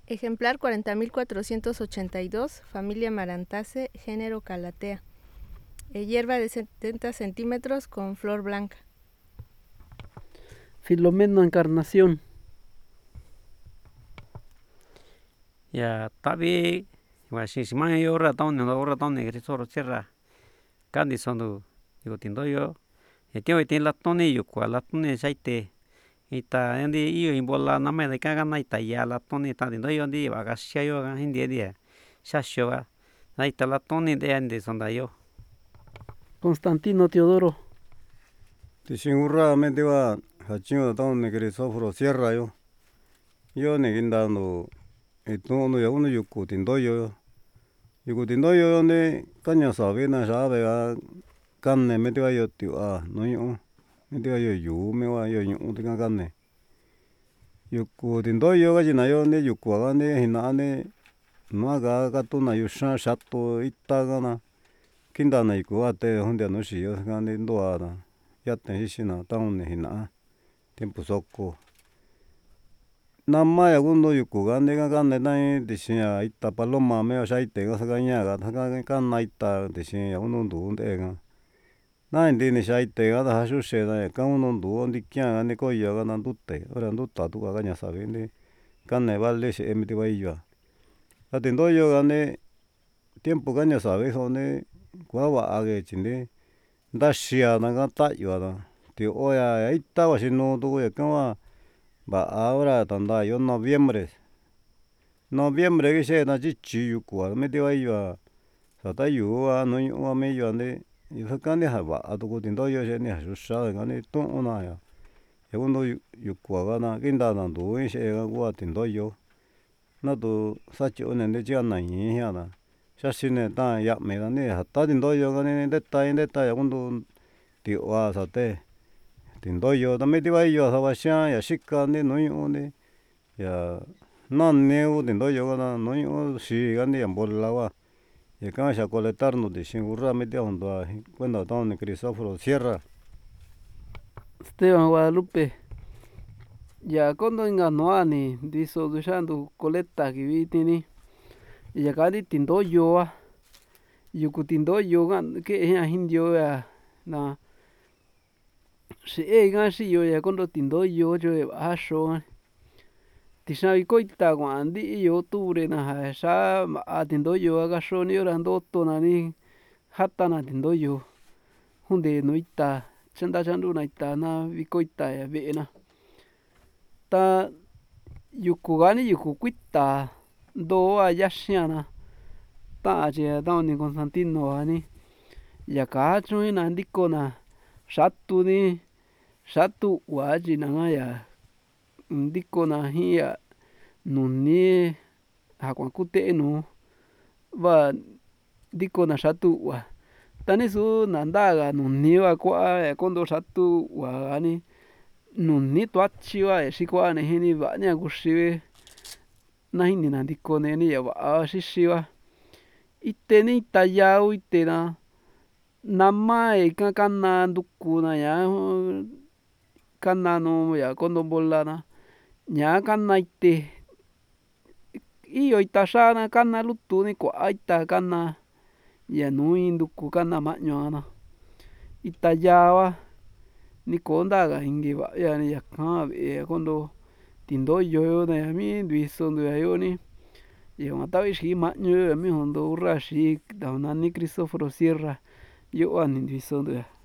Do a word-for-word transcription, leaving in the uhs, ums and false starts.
Ejemplar cuarenta mil cuatrocientos ochenta y dos, familia Marantase, género Calathea. Eh, hierba de setenta centímetros con flor blanca. Filomeno Encarnación. Ya tabi wa xin si man yo ratón no ratón ne soro sierra kandi sondo digo tindo yo e tio e tin latón ne yo kwa latón ne saite ita endi iyo imbola na me de kaga na ita ya latón ne ta tindo yo ndi wa ga xia yo ga hindi dia xaxio ga na ita latón ne de ande sonda yo. Constantino Teodoro. Tixin urra me diwa hachio ta ne crisóforo sierra yo yo ne gindando itu no ya uno yuku tindoyo yuku tindoyo ne kaña sabe na sabe ga kane me diwa yo tiu a no yo me diwa yo yu me wa yo yu te ka kane yuku tindoyo ga jina yo ne yuku ga ne hina ne no ga ga tu na yo sha sha to ita ga na kinda na iku ate honde no shi yo ga ne ndo a na ya te hishina ta ne hina tiempo soko nama ya gundo yuku ga ne ga kane na tixin ya ita paloma me o saite ga ga ña ga ga kana ita tixin ya uno ndu nde ga na ndi ni saite ga da xuxe da ka uno ndu ndi kian ga ne koyo ga na ndute ora nduta tu ga ña sabe ne kane vale xe me diva iyo a tindoyo ga ne tiempo ga ña sabe jo ne kua va'a ge chinde nda xia na ga ta'yo da tio ya ita va xino tu ya ka va'a hora tanda yo noviembre noviembre gixe na chi chi yuku a me tiva iyo a ta yu a no ñu a me yo ne ja kane ja va'a tuku tindoyo xe ne xuxa ga ne tu'un na ya segundo yuku ga na kinda na ndu xe ga kua tindoyo na tu satyo ne nde chia na ñi jian na xaxi ne ta ya me ga ne ja ta tindoyo ga ne ndeta ndeta ya kundo tio a saté tindoyo ta me tiva iyo ja vaxan ya xika ne nu ñu ne ya nane u tindoyo ga na nu ñu xi ga ne mbola va ya ka xa coletar no tixin urra me tia ndo a kuenda ta ne crisóforo sierra. Esteban Guadalupe. Ya kondo inga noa ni ndiso duxandu coleta kivi tini ya ka ni tindoyo a yuku tindoyo ga ke jian jindio ya na xi ga xiyo ya kondo tindoyo yo a xo tixan viko ita kuan ndiyo octubre na ja xa ma'a tindoyo ga xo ni hora ndoto na ni jata na tindoyo junte nu ita chanda chandu na ita na viko ita ya ve'e na ta yuku ga ni yuku kuita ndo a yaxian na ta'an chi tao ni constantino a ni ya ka chu'in na ndiko na xatu ni xatu ua chi na ya ndiko na jin ya nuni ja kuan kute nu va ndiko na xatu ua ta ni su na nda ga nuni va kua kondo xatu ua ni nuni tuachi va xikua ni jini va'aña kuxi na jini na ndiko neni ya va'a xixi va ite ni ita yau ite na nama ika kana nduku na ña kana nu ya kondo mbola na ña kana ite iyo ita xa na kana lutu ni kua ita kana ya nui nduku kana ma'ñu na ita yaa va ni ko nda ka inki va'aya ni ñaka ve'e kondo tindoyo yo na ya mi ntuiso ntua yo ni yuan tavi xi ma'ñu yo mi jun ndu urra xi nta nani crisóforo sierra yo a ni ntuiso ntua.